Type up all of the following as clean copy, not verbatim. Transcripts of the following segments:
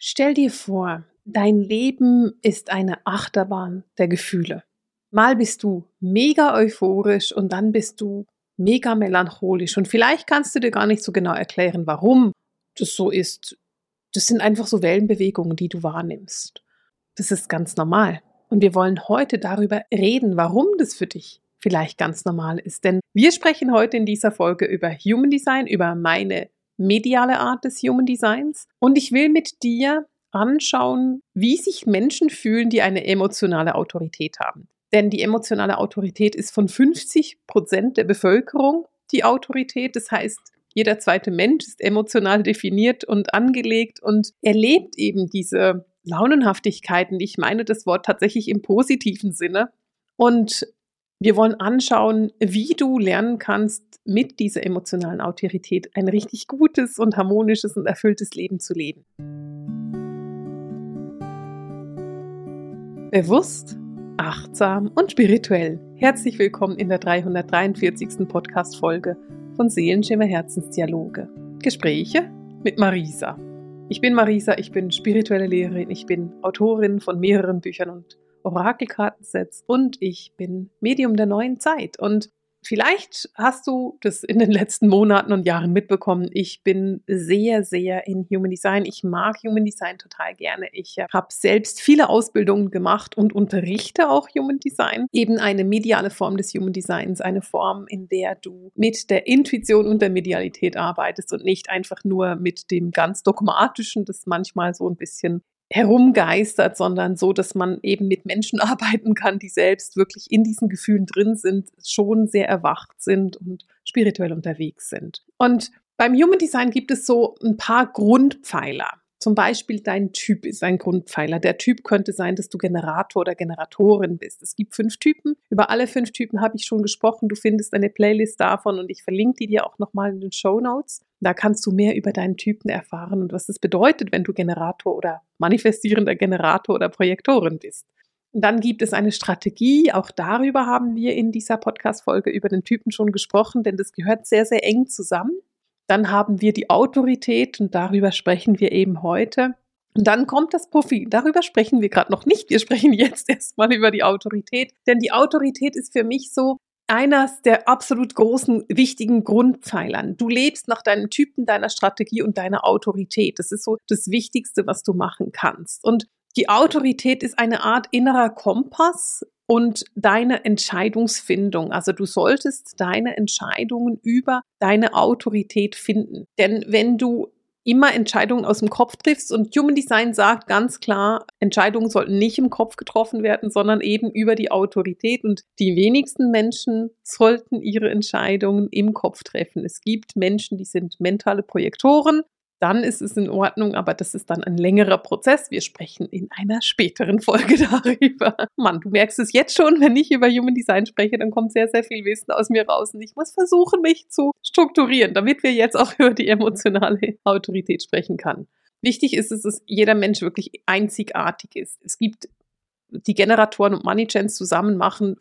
Stell dir vor, dein Leben ist eine Achterbahn der Gefühle. Mal bist du mega euphorisch und dann bist du mega melancholisch. Und vielleicht kannst du dir gar nicht so genau erklären, warum das so ist. Das sind einfach so Wellenbewegungen, die du wahrnimmst. Das ist ganz normal. Und wir wollen heute darüber reden, warum das für dich vielleicht ganz normal ist. Denn wir sprechen heute in dieser Folge über Human Design, über meine mediale Art des Human Designs. Und ich will mit dir anschauen, wie sich Menschen fühlen, die eine emotionale Autorität haben. Denn die emotionale Autorität ist von 50% der Bevölkerung die Autorität. Das heißt, jeder zweite Mensch ist emotional definiert und angelegt und erlebt eben diese Launenhaftigkeiten. Ich meine das Wort tatsächlich im positiven Sinne. Und wir wollen anschauen, wie du lernen kannst, mit dieser emotionalen Autorität ein richtig gutes und harmonisches und erfülltes Leben zu leben. Bewusst, achtsam und spirituell. Herzlich willkommen in der 343. Podcast-Folge von Seelenschimmer Herzensdialoge. Gespräche mit Marisa. Ich bin Marisa, ich bin spirituelle Lehrerin, ich bin Autorin von mehreren Büchern und Orakelkartensets und ich bin Medium der neuen Zeit. Und vielleicht hast du das in den letzten Monaten und Jahren mitbekommen. Ich bin sehr, sehr in Human Design. Ich mag Human Design total gerne. Ich habe selbst viele Ausbildungen gemacht und unterrichte auch Human Design. Eben eine mediale Form des Human Designs, eine Form, in der du mit der Intuition und der Medialität arbeitest und nicht einfach nur mit dem ganz Dogmatischen, das manchmal so ein bisschen herumgeistert, sondern so, dass man eben mit Menschen arbeiten kann, die selbst wirklich in diesen Gefühlen drin sind, schon sehr erwacht sind und spirituell unterwegs sind. Und beim Human Design gibt es so ein paar Grundpfeiler. Zum Beispiel dein Typ ist ein Grundpfeiler. Der Typ könnte sein, dass du Generator oder Generatorin bist. Es gibt 5 Typen. Über alle 5 Typen habe ich schon gesprochen. Du findest eine Playlist davon und ich verlinke die dir auch nochmal in den Shownotes. Da kannst du mehr über deinen Typen erfahren und was das bedeutet, wenn du Generator oder manifestierender Generator oder Projektorin bist. Und dann gibt es eine Strategie. Auch darüber haben wir in dieser Podcast-Folge über den Typen schon gesprochen, denn das gehört sehr, sehr eng zusammen. Dann haben wir die Autorität und darüber sprechen wir eben heute. Und dann kommt das Profil. Darüber sprechen wir gerade noch nicht. Wir sprechen jetzt erstmal über die Autorität. Denn die Autorität ist für mich so eines der absolut großen, wichtigen Grundpfeilern. Du lebst nach deinem Typen, deiner Strategie und deiner Autorität. Das ist so das Wichtigste, was du machen kannst. Und die Autorität ist eine Art innerer Kompass und deine Entscheidungsfindung. Also du solltest deine Entscheidungen über deine Autorität finden. Denn wenn du immer Entscheidungen aus dem Kopf triffst und Human Design sagt ganz klar, Entscheidungen sollten nicht im Kopf getroffen werden, sondern eben über die Autorität und die wenigsten Menschen sollten ihre Entscheidungen im Kopf treffen. Es gibt Menschen, die sind mentale Projektoren, dann ist es in Ordnung, aber das ist dann ein längerer Prozess. Wir sprechen in einer späteren Folge darüber. Mann, du merkst es jetzt schon, wenn ich über Human Design spreche, dann kommt sehr, sehr viel Wissen aus mir raus und ich muss versuchen, mich zu strukturieren, damit wir jetzt auch über die emotionale Autorität sprechen können. Wichtig ist es, dass jeder Mensch wirklich einzigartig ist. Es gibt die Generatoren und Moneychans zusammen machen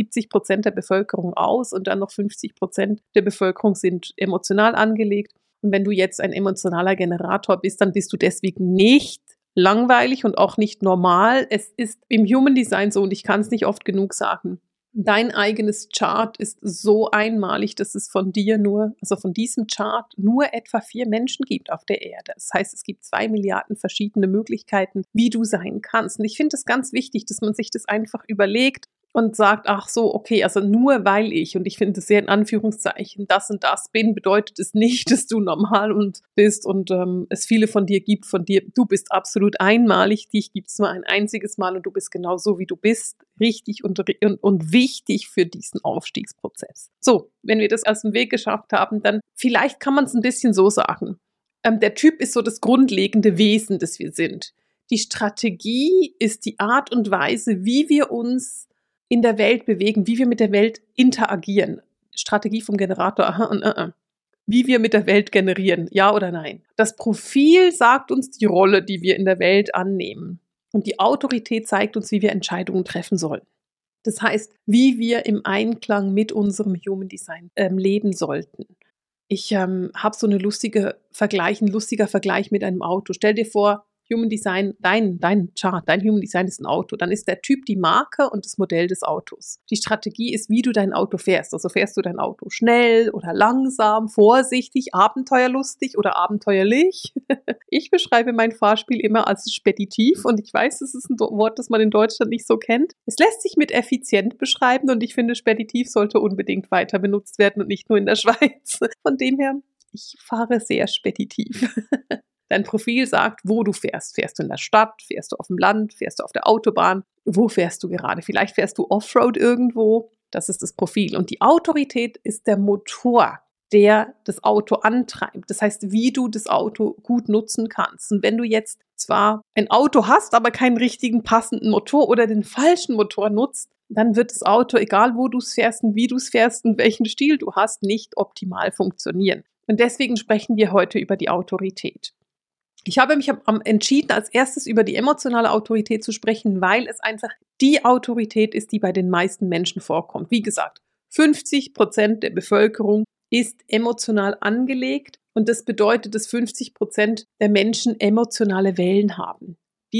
70% der Bevölkerung aus und dann noch 50% der Bevölkerung sind emotional angelegt. Und wenn du jetzt ein emotionaler Generator bist, dann bist du deswegen nicht langweilig und auch nicht normal. Es ist im Human Design so, und ich kann es nicht oft genug sagen, dein eigenes Chart ist so einmalig, dass es von dir nur, also von diesem Chart nur etwa 4 Menschen gibt auf der Erde. Das heißt, es gibt 2 Milliarden verschiedene Möglichkeiten, wie du sein kannst. Und ich finde es ganz wichtig, dass man sich das einfach überlegt und sagt, ach so, okay, also nur weil ich, und ich finde es sehr in Anführungszeichen, das und das bin, bedeutet es nicht, dass du normal bist und es viele von dir gibt, du bist absolut einmalig, dich gibt es nur ein einziges Mal und du bist genau so, wie du bist, richtig und wichtig für diesen Aufstiegsprozess. So, wenn wir das aus dem Weg geschafft haben, dann vielleicht kann man es ein bisschen so sagen. Der Typ ist so das grundlegende Wesen, das wir sind. Die Strategie ist die Art und Weise, wie wir uns in der Welt bewegen, wie wir mit der Welt interagieren. Strategie vom Generator, aha und Wie wir mit der Welt generieren, ja oder nein. Das Profil sagt uns die Rolle, die wir in der Welt annehmen. Und die Autorität zeigt uns, wie wir Entscheidungen treffen sollen. Das heißt, wie wir im Einklang mit unserem Human Design leben sollten. Ich habe so ein lustiger Vergleich mit einem Auto. Stell dir vor, Human Design, dein Chart, dein Human Design ist ein Auto, dann ist der Typ die Marke und das Modell des Autos. Die Strategie ist, wie du dein Auto fährst. Also fährst du dein Auto schnell oder langsam, vorsichtig, abenteuerlustig oder abenteuerlich. Ich beschreibe mein Fahrspiel immer als speditiv und ich weiß, das ist ein Wort, das man in Deutschland nicht so kennt. Es lässt sich mit effizient beschreiben und ich finde, speditiv sollte unbedingt weiter benutzt werden und nicht nur in der Schweiz. Von dem her, ich fahre sehr speditiv. Dein Profil sagt, wo du fährst. Fährst du in der Stadt? Fährst du auf dem Land? Fährst du auf der Autobahn? Wo fährst du gerade? Vielleicht fährst du Offroad irgendwo. Das ist das Profil. Und die Autorität ist der Motor, der das Auto antreibt. Das heißt, wie du das Auto gut nutzen kannst. Und wenn du jetzt zwar ein Auto hast, aber keinen richtigen passenden Motor oder den falschen Motor nutzt, dann wird das Auto, egal wo du es fährst und wie du es fährst und welchen Stil du hast, nicht optimal funktionieren. Und deswegen sprechen wir heute über die Autorität. Ich habe mich entschieden, als erstes über die emotionale Autorität zu sprechen, weil es einfach die Autorität ist, die bei den meisten Menschen vorkommt. Wie gesagt, 50% der Bevölkerung ist emotional angelegt und das bedeutet, dass 50% der Menschen emotionale Wellen haben.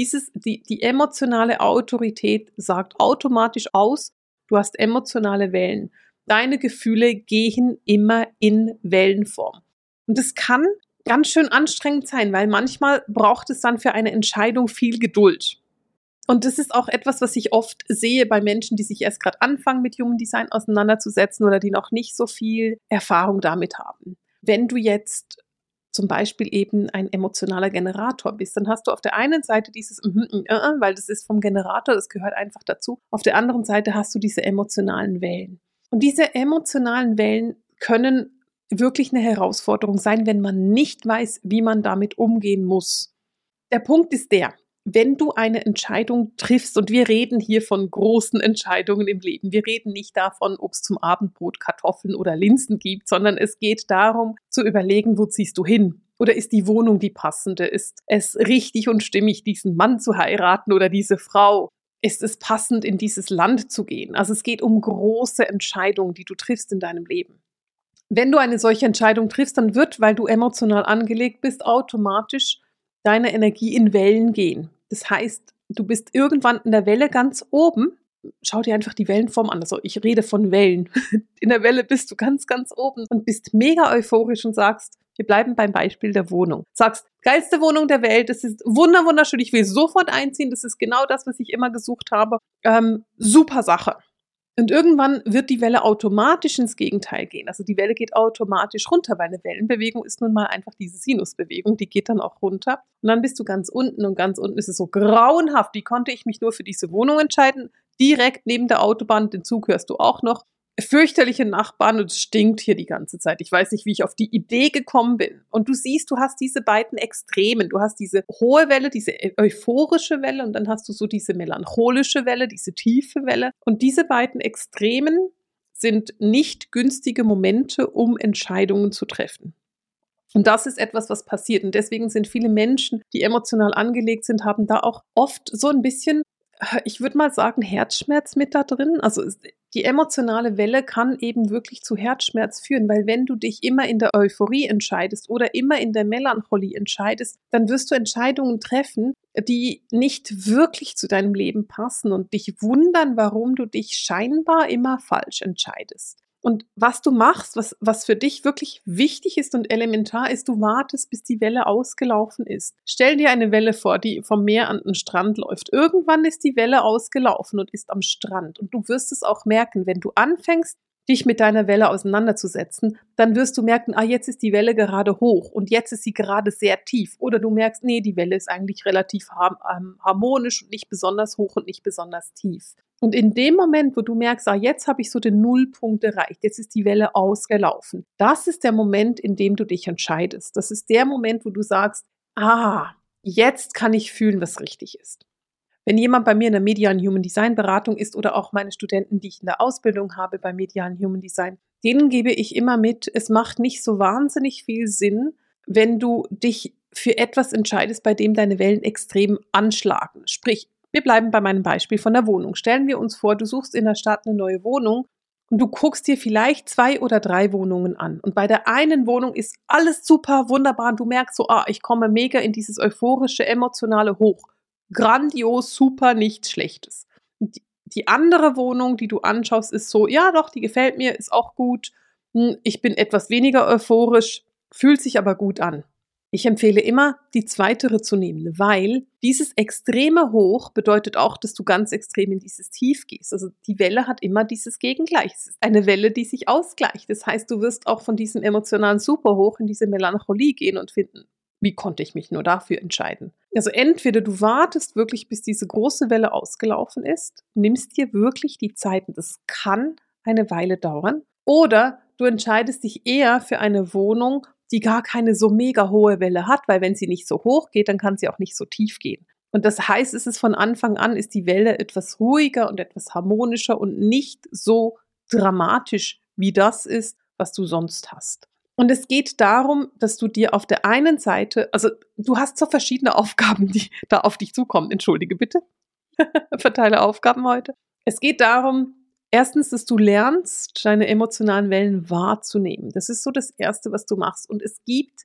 Die emotionale Autorität sagt automatisch aus, du hast emotionale Wellen. Deine Gefühle gehen immer in Wellenform. Und das kann ganz schön anstrengend sein, weil manchmal braucht es dann für eine Entscheidung viel Geduld. Und das ist auch etwas, was ich oft sehe bei Menschen, die sich erst gerade anfangen, mit Human Design auseinanderzusetzen oder die noch nicht so viel Erfahrung damit haben. Wenn du jetzt zum Beispiel eben ein emotionaler Generator bist, dann hast du auf der einen Seite dieses weil das ist vom Generator, das gehört einfach dazu. Auf der anderen Seite hast du diese emotionalen Wellen. Und diese emotionalen Wellen können wirklich eine Herausforderung sein, wenn man nicht weiß, wie man damit umgehen muss. Der Punkt ist der, wenn du eine Entscheidung triffst, und wir reden hier von großen Entscheidungen im Leben, wir reden nicht davon, ob es zum Abendbrot Kartoffeln oder Linsen gibt, sondern es geht darum, zu überlegen, wo ziehst du hin? Oder ist die Wohnung die passende? Ist es richtig und stimmig, diesen Mann zu heiraten oder diese Frau? Ist es passend, in dieses Land zu gehen? Also es geht um große Entscheidungen, die du triffst in deinem Leben. Wenn du eine solche Entscheidung triffst, dann wird, weil du emotional angelegt bist, automatisch deine Energie in Wellen gehen. Das heißt, du bist irgendwann in der Welle ganz oben. Schau dir einfach die Wellenform an. Also ich rede von Wellen. In der Welle bist du ganz, ganz oben und bist mega euphorisch und sagst, wir bleiben beim Beispiel der Wohnung. Sagst, geilste Wohnung der Welt, das ist wunderschön, ich will sofort einziehen, das ist genau das, was ich immer gesucht habe. Super Sache. Und irgendwann wird die Welle automatisch ins Gegenteil gehen. Also die Welle geht automatisch runter, weil eine Wellenbewegung ist nun mal einfach diese Sinusbewegung, die geht dann auch runter. Und dann bist du ganz unten und ganz unten ist es so grauenhaft. Wie konnte ich mich nur für diese Wohnung entscheiden? Direkt neben der Autobahn, den Zug hörst du auch noch. Fürchterliche Nachbarn und es stinkt hier die ganze Zeit. Ich weiß nicht, wie ich auf die Idee gekommen bin. Und du siehst, du hast diese beiden Extremen. Du hast diese hohe Welle, diese euphorische Welle und dann hast du so diese melancholische Welle, diese tiefe Welle. Und diese beiden Extremen sind nicht günstige Momente, um Entscheidungen zu treffen. Und das ist etwas, was passiert. Und deswegen sind viele Menschen, die emotional angelegt sind, haben da auch oft so ein bisschen, ich würde mal sagen, Herzschmerz mit da drin. Also die emotionale Welle kann eben wirklich zu Herzschmerz führen, weil wenn du dich immer in der Euphorie entscheidest oder immer in der Melancholie entscheidest, dann wirst du Entscheidungen treffen, die nicht wirklich zu deinem Leben passen und dich wundern, warum du dich scheinbar immer falsch entscheidest. Und was du machst, was für dich wirklich wichtig ist und elementar ist, du wartest, bis die Welle ausgelaufen ist. Stell dir eine Welle vor, die vom Meer an den Strand läuft. Irgendwann ist die Welle ausgelaufen und ist am Strand. Und du wirst es auch merken, wenn du anfängst, dich mit deiner Welle auseinanderzusetzen, dann wirst du merken, jetzt ist die Welle gerade hoch und jetzt ist sie gerade sehr tief. Oder du merkst, nee, die Welle ist eigentlich relativ harmonisch und nicht besonders hoch und nicht besonders tief. Und in dem Moment, wo du merkst, jetzt habe ich so den Nullpunkt erreicht, jetzt ist die Welle ausgelaufen. Das ist der Moment, in dem du dich entscheidest. Das ist der Moment, wo du sagst, jetzt kann ich fühlen, was richtig ist. Wenn jemand bei mir in der medialen Human Design Beratung ist oder auch meine Studenten, die ich in der Ausbildung habe bei medialen Human Design, denen gebe ich immer mit, es macht nicht so wahnsinnig viel Sinn, wenn du dich für etwas entscheidest, bei dem deine Wellen extrem anschlagen. Sprich, wir bleiben bei meinem Beispiel von der Wohnung. Stellen wir uns vor, du suchst in der Stadt eine neue Wohnung und du guckst dir vielleicht 2 oder 3 Wohnungen an. Und bei der einen Wohnung ist alles super, wunderbar. Und du merkst so, ich komme mega in dieses euphorische, emotionale Hoch. Grandios, super, nichts Schlechtes. Und die andere Wohnung, die du anschaust, ist so, ja doch, die gefällt mir, ist auch gut. Ich bin etwas weniger euphorisch, fühlt sich aber gut an. Ich empfehle immer, die zweitere zu nehmen, weil dieses extreme Hoch bedeutet auch, dass du ganz extrem in dieses Tief gehst. Also die Welle hat immer dieses Gegengleich. Es ist eine Welle, die sich ausgleicht. Das heißt, du wirst auch von diesem emotionalen Superhoch in diese Melancholie gehen und finden, wie konnte ich mich nur dafür entscheiden? Also entweder du wartest wirklich, bis diese große Welle ausgelaufen ist, nimmst dir wirklich die Zeit, und das kann eine Weile dauern, oder du entscheidest dich eher für eine Wohnung, die gar keine so mega hohe Welle hat, weil wenn sie nicht so hoch geht, dann kann sie auch nicht so tief gehen. Und das heißt, es ist von Anfang an, ist die Welle etwas ruhiger und etwas harmonischer und nicht so dramatisch, wie das ist, was du sonst hast. Und es geht darum, dass du dir auf der einen Seite, also du hast so verschiedene Aufgaben, die da auf dich zukommen. Entschuldige bitte, verteile Aufgaben heute. Es geht darum, erstens, dass du lernst, deine emotionalen Wellen wahrzunehmen. Das ist so das Erste, was du machst. Und es gibt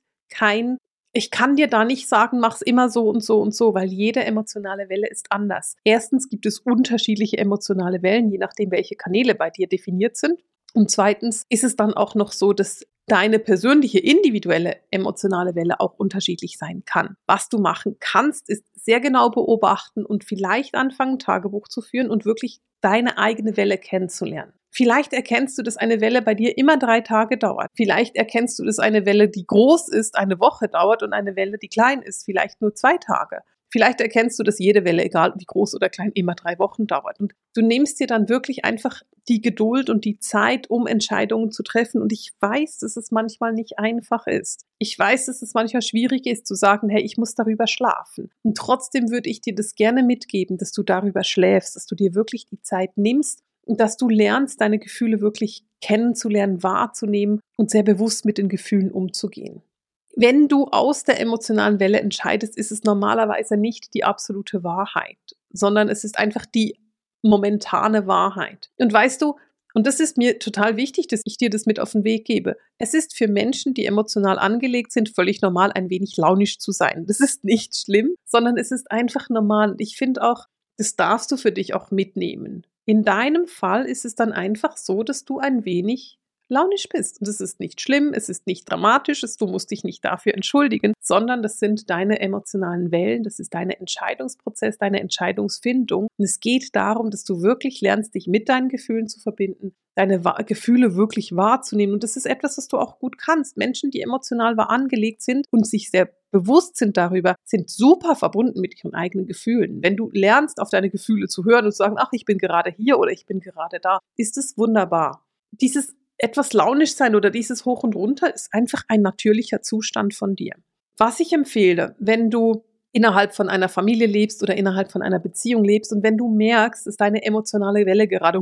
ich kann dir da nicht sagen, mach's immer so und so und so, weil jede emotionale Welle ist anders. Erstens gibt es unterschiedliche emotionale Wellen, je nachdem, welche Kanäle bei dir definiert sind. Und zweitens ist es dann auch noch so, dass deine persönliche, individuelle emotionale Welle auch unterschiedlich sein kann. Was du machen kannst, ist sehr genau beobachten und vielleicht anfangen, Tagebuch zu führen und wirklich deine eigene Welle kennenzulernen. Vielleicht erkennst du, dass eine Welle bei dir immer 3 Tage dauert. Vielleicht erkennst du, dass eine Welle, die groß ist, eine Woche dauert und eine Welle, die klein ist, vielleicht nur 2 Tage. Vielleicht erkennst du, dass jede Welle, egal wie groß oder klein, immer 3 Wochen dauert. Und du nimmst dir dann wirklich einfach die Geduld und die Zeit, um Entscheidungen zu treffen. Und ich weiß, dass es manchmal nicht einfach ist. Ich weiß, dass es manchmal schwierig ist, zu sagen, hey, ich muss darüber schlafen. Und trotzdem würde ich dir das gerne mitgeben, dass du darüber schläfst, dass du dir wirklich die Zeit nimmst und dass du lernst, deine Gefühle wirklich kennenzulernen, wahrzunehmen und sehr bewusst mit den Gefühlen umzugehen. Wenn du aus der emotionalen Welle entscheidest, ist es normalerweise nicht die absolute Wahrheit, sondern es ist einfach die momentane Wahrheit. Und weißt du, und das ist mir total wichtig, dass ich dir das mit auf den Weg gebe. Es ist für Menschen, die emotional angelegt sind, völlig normal, ein wenig launisch zu sein. Das ist nicht schlimm, sondern es ist einfach normal. Und ich finde auch, das darfst du für dich auch mitnehmen. In deinem Fall ist es dann einfach so, dass du ein wenig launisch bist. Und es ist nicht schlimm, es ist nicht dramatisch, du musst dich nicht dafür entschuldigen, sondern das sind deine emotionalen Wellen, das ist dein Entscheidungsprozess, deine Entscheidungsfindung. Und es geht darum, dass du wirklich lernst, dich mit deinen Gefühlen zu verbinden, deine Gefühle wirklich wahrzunehmen. Und das ist etwas, was du auch gut kannst. Menschen, die emotional angelegt sind und sich sehr bewusst sind darüber, sind super verbunden mit ihren eigenen Gefühlen. Wenn du lernst, auf deine Gefühle zu hören und zu sagen, ach, ich bin gerade hier oder ich bin gerade da, ist es wunderbar. Dieses etwas launisch sein oder dieses Hoch und Runter ist einfach ein natürlicher Zustand von dir. Was ich empfehle, wenn du innerhalb von einer Familie lebst oder innerhalb von einer Beziehung lebst und wenn du merkst, dass deine emotionale Welle gerade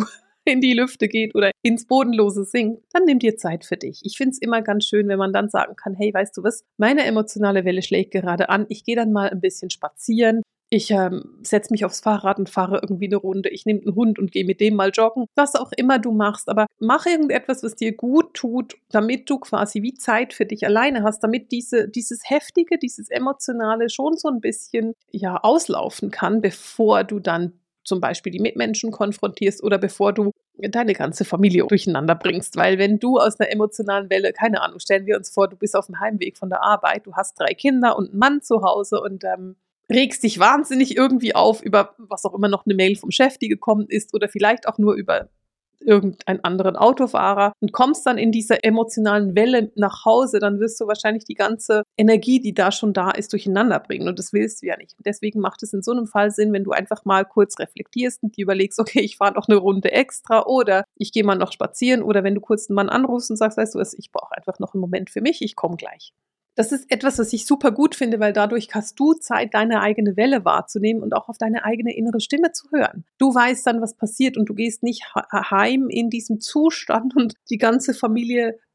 in die Lüfte geht oder ins Bodenlose sinkt, dann nimm dir Zeit für dich. Ich finde es immer ganz schön, wenn man dann sagen kann, hey, weißt du was, meine emotionale Welle schlägt gerade an, ich gehe dann mal ein bisschen spazieren. Ich setze mich aufs Fahrrad und fahre irgendwie eine Runde. Ich nehme einen Hund und gehe mit dem mal joggen. Was auch immer du machst. Aber mach irgendetwas, was dir gut tut, damit du quasi wie Zeit für dich alleine hast, damit dieses Heftige, dieses Emotionale schon so ein bisschen auslaufen kann, bevor du dann zum Beispiel die Mitmenschen konfrontierst oder bevor du deine ganze Familie durcheinander bringst. Weil wenn du aus einer emotionalen Welle, keine Ahnung, stellen wir uns vor, du bist auf dem Heimweg von der Arbeit, du hast 3 Kinder und einen Mann zu Hause und regst dich wahnsinnig irgendwie auf über was auch immer noch eine Mail vom Chef, die gekommen ist oder vielleicht auch nur über irgendeinen anderen Autofahrer und kommst dann in dieser emotionalen Welle nach Hause, dann wirst du wahrscheinlich die ganze Energie, die da schon da ist, durcheinander bringen und das willst du ja nicht. Deswegen macht es in so einem Fall Sinn, wenn du einfach mal kurz reflektierst und dir überlegst, okay, ich fahre noch eine Runde extra oder ich gehe mal noch spazieren oder wenn du kurz einen Mann anrufst und sagst, weißt du was, ich brauche einfach noch einen Moment für mich, ich komme gleich. Das ist etwas, was ich super gut finde, weil dadurch hast du Zeit, deine eigene Welle wahrzunehmen und auch auf deine eigene innere Stimme zu hören. Du weißt dann, was passiert und du gehst nicht heim in diesem Zustand und die ganze Familie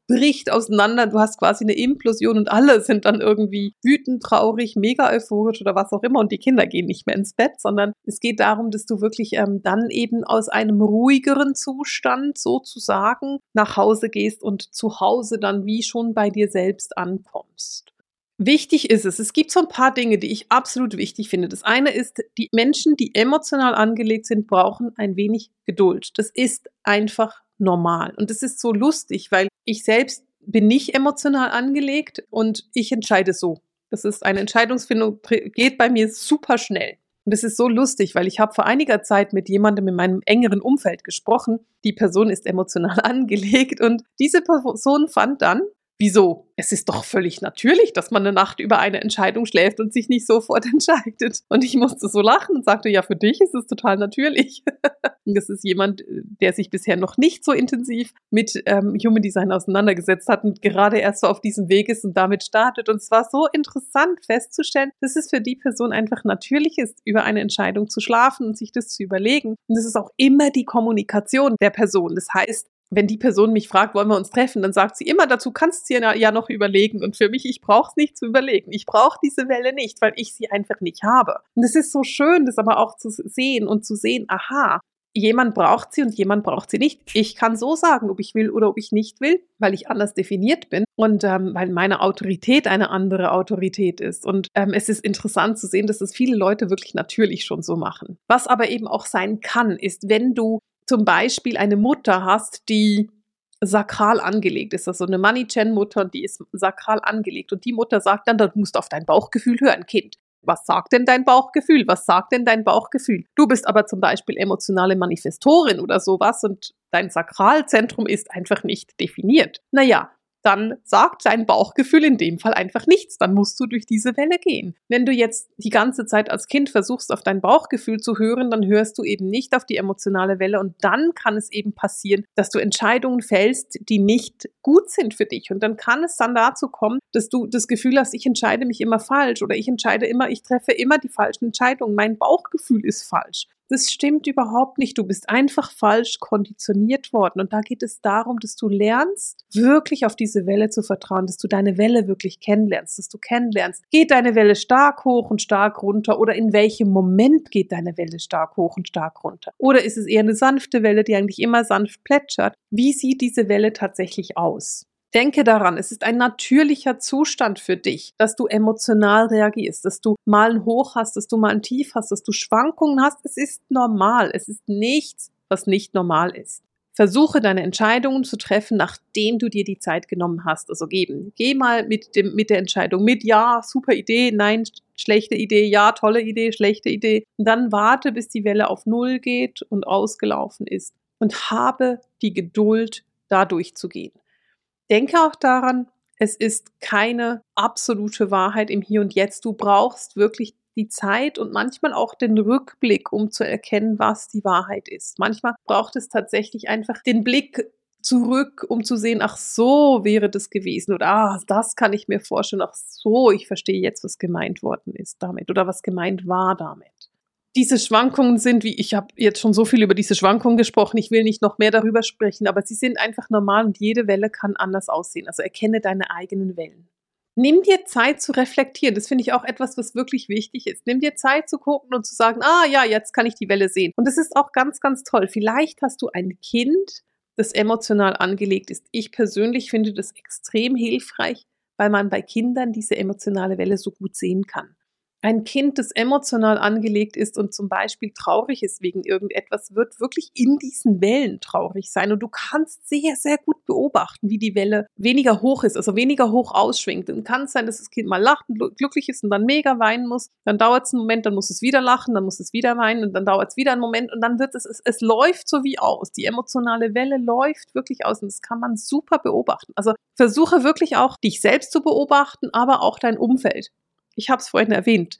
bricht auseinander, du hast quasi eine Implosion und alle sind dann irgendwie wütend, traurig, mega euphorisch oder was auch immer und die Kinder gehen nicht mehr ins Bett, sondern es geht darum, dass du wirklich dann eben aus einem ruhigeren Zustand sozusagen nach Hause gehst und zu Hause dann wie schon bei dir selbst ankommst. Wichtig ist es gibt so ein paar Dinge, die ich absolut wichtig finde. Das eine ist, die Menschen, die emotional angelegt sind, brauchen ein wenig Geduld. Das ist einfach normal. Und das ist so lustig, weil ich selbst bin nicht emotional angelegt und ich entscheide so. Das ist eine Entscheidungsfindung, geht bei mir super schnell. Und das ist so lustig, weil ich habe vor einiger Zeit mit jemandem in meinem engeren Umfeld gesprochen. Die Person ist emotional angelegt und diese Person fand dann, wieso? Es ist doch völlig natürlich, dass man eine Nacht über eine Entscheidung schläft und sich nicht sofort entscheidet. Und ich musste so lachen und sagte, ja, für dich ist es total natürlich. Und das ist jemand, der sich bisher noch nicht so intensiv mit Human Design auseinandergesetzt hat und gerade erst so auf diesem Weg ist und damit startet. Und es war so interessant festzustellen, dass es für die Person einfach natürlich ist, über eine Entscheidung zu schlafen und sich das zu überlegen. Und es ist auch immer die Kommunikation der Person. Das heißt, wenn die Person mich fragt, wollen wir uns treffen, dann sagt sie immer dazu, kannst du ja noch überlegen. Und für mich, ich brauche es nicht zu überlegen. Ich brauche diese Welle nicht, weil ich sie einfach nicht habe. Und es ist so schön, das aber auch zu sehen und zu sehen, aha, jemand braucht sie und jemand braucht sie nicht. Ich kann so sagen, ob ich will oder ob ich nicht will, weil ich anders definiert bin und weil meine Autorität eine andere Autorität ist. Und es ist interessant zu sehen, dass das viele Leute wirklich natürlich schon so machen. Was aber eben auch sein kann, ist, wenn du zum Beispiel eine Mutter hast, die sakral angelegt ist, also eine Money-Gen-Mutter, die ist sakral angelegt und die Mutter sagt dann, du musst auf dein Bauchgefühl hören, Kind. Was sagt denn dein Bauchgefühl? Was sagt denn dein Bauchgefühl? Du bist aber zum Beispiel emotionale Manifestorin oder sowas und dein Sakralzentrum ist einfach nicht definiert. Naja, dann sagt dein Bauchgefühl in dem Fall einfach nichts. Dann musst du durch diese Welle gehen. Wenn du jetzt die ganze Zeit als Kind versuchst, auf dein Bauchgefühl zu hören, dann hörst du eben nicht auf die emotionale Welle und dann kann es eben passieren, dass du Entscheidungen fällst, die nicht gut sind für dich. Und dann kann es dann dazu kommen, dass du das Gefühl hast, ich entscheide mich immer falsch oder ich treffe immer die falschen Entscheidungen. Mein Bauchgefühl ist falsch. Das stimmt überhaupt nicht. Du bist einfach falsch konditioniert worden. Und da geht es darum, dass du lernst, wirklich auf diese Welle zu vertrauen, dass du deine Welle wirklich kennenlernst, dass du kennenlernst, geht deine Welle stark hoch und stark runter oder in welchem Moment geht deine Welle stark hoch und stark runter? Oder ist es eher eine sanfte Welle, die eigentlich immer sanft plätschert? Wie sieht diese Welle tatsächlich aus? Denke daran, es ist ein natürlicher Zustand für dich, dass du emotional reagierst, dass du mal ein Hoch hast, dass du mal ein Tief hast, dass du Schwankungen hast. Es ist normal. Es ist nichts, was nicht normal ist. Versuche deine Entscheidungen zu treffen, nachdem du dir die Zeit genommen hast. Also geh mal mit der Entscheidung mit, ja, super Idee, nein, schlechte Idee, ja, tolle Idee, schlechte Idee. Und dann warte, bis die Welle auf Null geht und ausgelaufen ist. Und habe die Geduld, da durchzugehen. Denke auch daran, es ist keine absolute Wahrheit im Hier und Jetzt. Du brauchst wirklich die Zeit und manchmal auch den Rückblick, um zu erkennen, was die Wahrheit ist. Manchmal braucht es tatsächlich einfach den Blick zurück, um zu sehen, ach so wäre das gewesen oder das kann ich mir vorstellen, ach so, ich verstehe jetzt, was gemeint worden ist damit oder was gemeint war damit. Diese Schwankungen ich habe jetzt schon so viel über diese Schwankungen gesprochen, ich will nicht noch mehr darüber sprechen, aber sie sind einfach normal und jede Welle kann anders aussehen. Also erkenne deine eigenen Wellen. Nimm dir Zeit zu reflektieren. Das finde ich auch etwas, was wirklich wichtig ist. Nimm dir Zeit zu gucken und zu sagen, ja, jetzt kann ich die Welle sehen. Und das ist auch ganz, ganz toll. Vielleicht hast du ein Kind, das emotional angelegt ist. Ich persönlich finde das extrem hilfreich, weil man bei Kindern diese emotionale Welle so gut sehen kann. Ein Kind, das emotional angelegt ist und zum Beispiel traurig ist wegen irgendetwas, wird wirklich in diesen Wellen traurig sein. Und du kannst sehr, sehr gut beobachten, wie die Welle weniger hoch ist, also weniger hoch ausschwingt. Und kann es sein, dass das Kind mal lacht und glücklich ist und dann mega weinen muss. Dann dauert es einen Moment, dann muss es wieder lachen, dann muss es wieder weinen und dann dauert es wieder einen Moment und dann wird es läuft so wie aus. Die emotionale Welle läuft wirklich aus und das kann man super beobachten. Also versuche wirklich auch, dich selbst zu beobachten, aber auch dein Umfeld. Ich habe es vorhin erwähnt,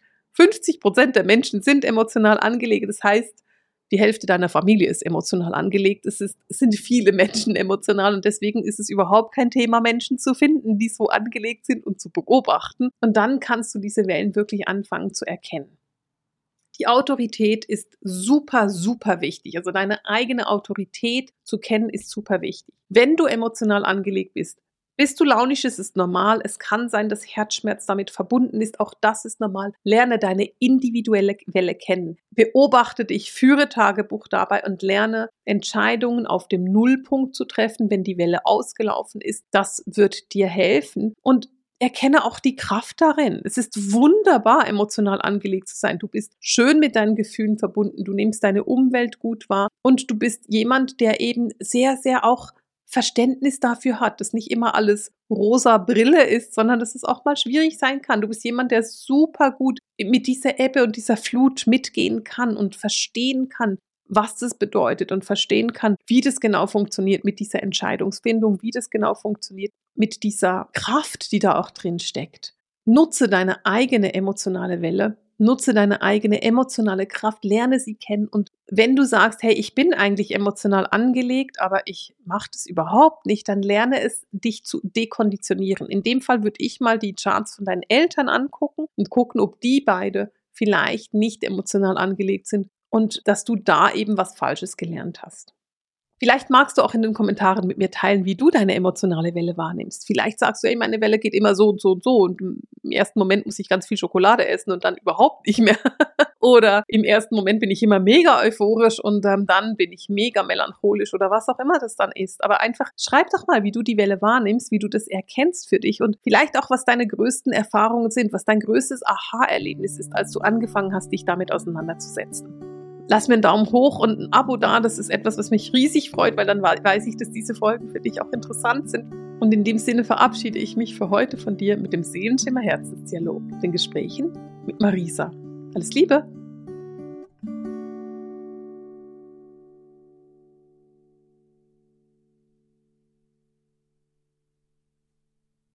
50% der Menschen sind emotional angelegt. Das heißt, die Hälfte deiner Familie ist emotional angelegt. Es sind viele Menschen emotional und deswegen ist es überhaupt kein Thema, Menschen zu finden, die so angelegt sind und zu beobachten. Und dann kannst du diese Wellen wirklich anfangen zu erkennen. Die Autorität ist super, super wichtig. Also deine eigene Autorität zu kennen ist super wichtig. Wenn du emotional angelegt bist, Bist du launisch, es ist normal. Es kann sein, dass Herzschmerz damit verbunden ist. Auch das ist normal. Lerne deine individuelle Welle kennen. Beobachte dich, führe Tagebuch dabei und lerne Entscheidungen auf dem Nullpunkt zu treffen, wenn die Welle ausgelaufen ist. Das wird dir helfen. Und erkenne auch die Kraft darin. Es ist wunderbar, emotional angelegt zu sein. Du bist schön mit deinen Gefühlen verbunden. Du nimmst deine Umwelt gut wahr. Und du bist jemand, der eben sehr, sehr auch Verständnis dafür hat, dass nicht immer alles rosa Brille ist, sondern dass es auch mal schwierig sein kann. Du bist jemand, der super gut mit dieser Ebbe und dieser Flut mitgehen kann und verstehen kann, was das bedeutet und verstehen kann, wie das genau funktioniert mit dieser Entscheidungsfindung, wie das genau funktioniert mit dieser Kraft, die da auch drin steckt. Nutze deine eigene emotionale Welle. Nutze deine eigene emotionale Kraft, lerne sie kennen und wenn du sagst, hey, ich bin eigentlich emotional angelegt, aber ich mache das überhaupt nicht, dann lerne es, dich zu dekonditionieren. In dem Fall würde ich mal die Charts von deinen Eltern angucken und gucken, ob die beide vielleicht nicht emotional angelegt sind und dass du da eben was Falsches gelernt hast. Vielleicht magst du auch in den Kommentaren mit mir teilen, wie du deine emotionale Welle wahrnimmst. Vielleicht sagst du, ey, meine Welle geht immer so und so und so und im ersten Moment muss ich ganz viel Schokolade essen und dann überhaupt nicht mehr. Oder im ersten Moment bin ich immer mega euphorisch und dann bin ich mega melancholisch oder was auch immer das dann ist. Aber einfach schreib doch mal, wie du die Welle wahrnimmst, wie du das erkennst für dich und vielleicht auch, was deine größten Erfahrungen sind, was dein größtes Aha-Erlebnis ist, als du angefangen hast, dich damit auseinanderzusetzen. Lass mir einen Daumen hoch und ein Abo da, das ist etwas, was mich riesig freut, weil dann weiß ich, dass diese Folgen für dich auch interessant sind. Und in dem Sinne verabschiede ich mich für heute von dir mit dem Seelenschimmer Herzensdialog, den Gesprächen mit Marisa. Alles Liebe!